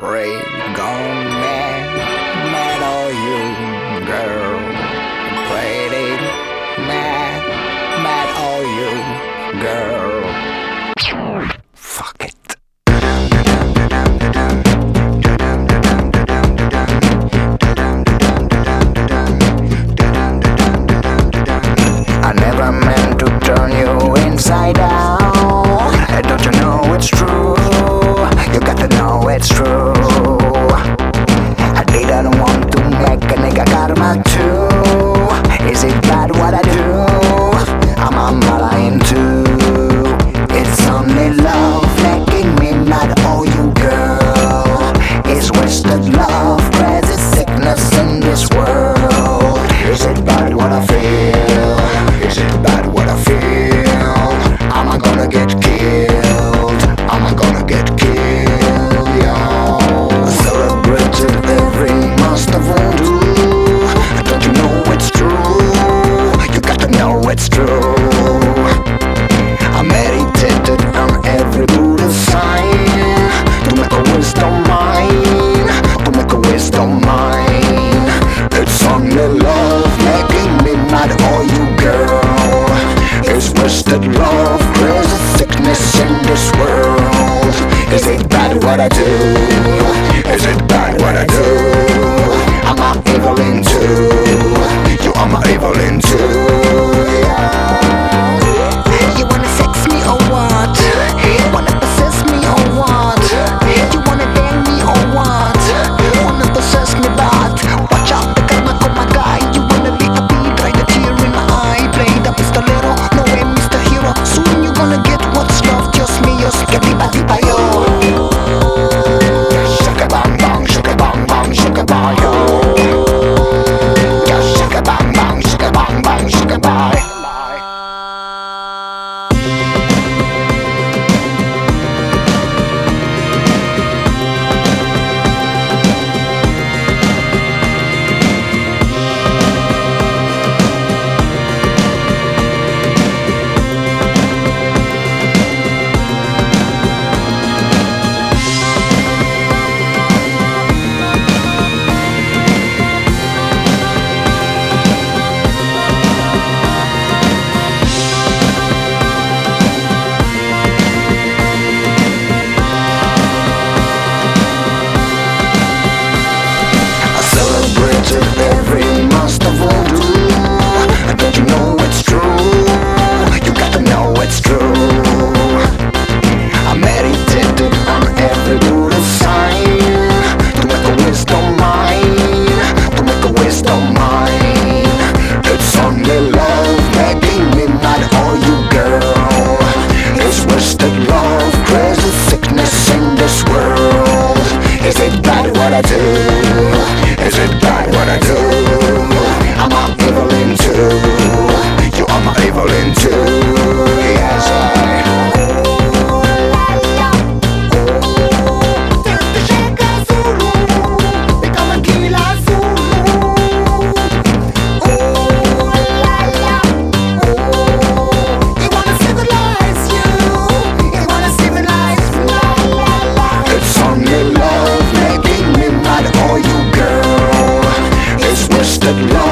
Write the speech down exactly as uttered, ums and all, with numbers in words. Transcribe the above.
Pray gone mad, mad are you, girl. Pretty mad, mad are you, girl. Fuck it. I never meant to turn you inside out. Don't you know it's true? You got to know it's true. I didn't want to make a nigga karma too. Is it bad what I do? I'm a mala into. It's only love making me mad. Oh, you girl, it's wasted love, crazy sickness in this world. Is it bad what I feel? Is it bad what I feel? Am I gonna get killed? Am I gonna get killed? Yeah. Celebrated every master voodoo. Don't you know it's true? You got to know it's true. I meditated on every Buddha sign to make a wisdom mine, to make a wisdom mine. It's only love making me mad. Oh, you girl, it's wasted love, crazy sickness in this world. Is it bad what I do? Is it bad what I do? I'm a evil into. You are my evil into. Yeah. You wanna sex me or what? Wanna possess me or what? You wanna dang me or what? Wanna possess me but watch out the karma of my guy. You wanna be a bee, try the tear in my eye. Play the pistolero, no way Mister Hero. Soon you gonna get what's love, just me, yo. Que tipa tipa yo. Shaka bang bang, shaka bang bang, shaka bang yo. Shaka bang bang, shaka bang bang, shaka bang. Every master voodoo. Don't you know it's true? You got to know it's true. I meditated on every Buddha sign to make a wisdom mine, to make a wisdom mine. It's only love making me mad. Oh, you girl, it's wasted love, crazy sickness in this world. Is it bad what I do? Is it bad what I do? I'm a evil into. You are my evil into. Yes, I. Become a killer Zulu. Ooh la la. He wanna civilize you. He wanna civilize la la la. It's only love making me mad. Oh, you girl, it's wasted love.